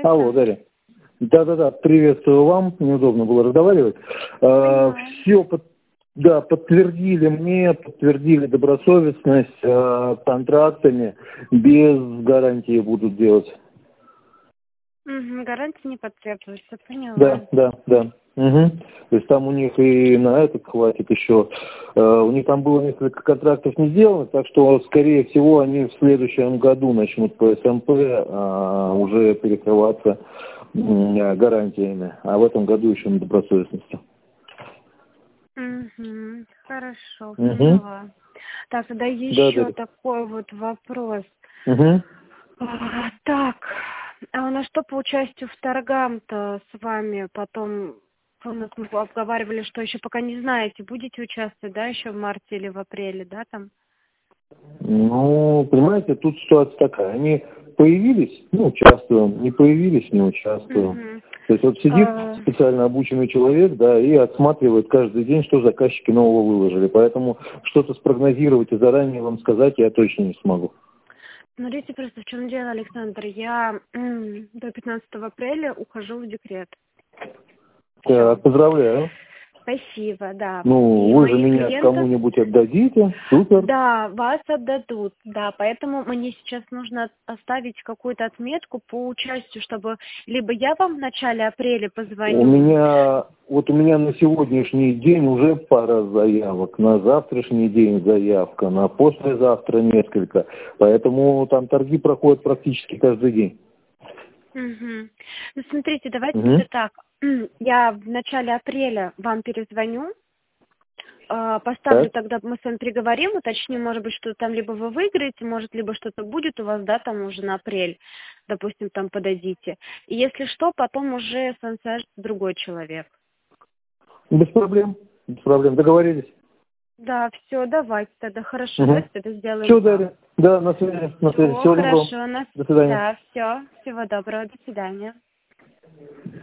Алло, Дарья. Да-да-да, приветствую вам. Неудобно было разговаривать. Все подтвердили мне, подтвердили добросовестность контрактами. Без гарантии будут делать. Гарантии не подтверждаются, поняла. Да. Угу. То есть там у них и на этот хватит еще. У них там было несколько контрактов не сделано, так что, скорее всего, они в следующем году начнут по СМП уже перекрываться гарантиями, а в этом году еще на добросовестности. Хорошо, поняла. Так, тогда еще такой вот вопрос. Так, а у нас что по участию в торгам-то с вами потом? Мы обговаривали, что еще пока не знаете, будете участвовать, да, еще в марте или в апреле, да, там? Ну, понимаете, тут ситуация такая. Они появились, участвуем, не появились, не участвуем. То есть вот сидит специально обученный человек, да, и отсматривает каждый день, что заказчики нового выложили. Поэтому что-то спрогнозировать и заранее вам сказать я точно не смогу. Смотрите, просто в чем дело, Александр. Я до 15 апреля ухожу в декрет. Так, поздравляю. Спасибо, да. Ну, вы же меня кому-нибудь отдадите. Супер. Да, вас отдадут, да. Поэтому мне сейчас нужно оставить какую-то отметку по участию, чтобы либо я вам в начале апреля позвоню. У меня на сегодняшний день уже пара заявок, на завтрашний день заявка, на послезавтра несколько. Поэтому там торги проходят практически каждый день. Ну, смотрите, давайте так. Я в начале апреля вам перезвоню, поставлю тогда, мы с вами переговорим, уточним, может быть, что там либо вы выиграете, может, либо что-то будет у вас, да, там уже на апрель, допустим, там подадите. И если что, потом уже с вами свяжется другой человек. Без проблем, договорились. Да, все, давайте тогда, хорошо, давайте тогда сделаем. Все, Дарья, да, на связи, Всего хорошо, доброго. До свидания. Да, все, всего доброго, до свидания.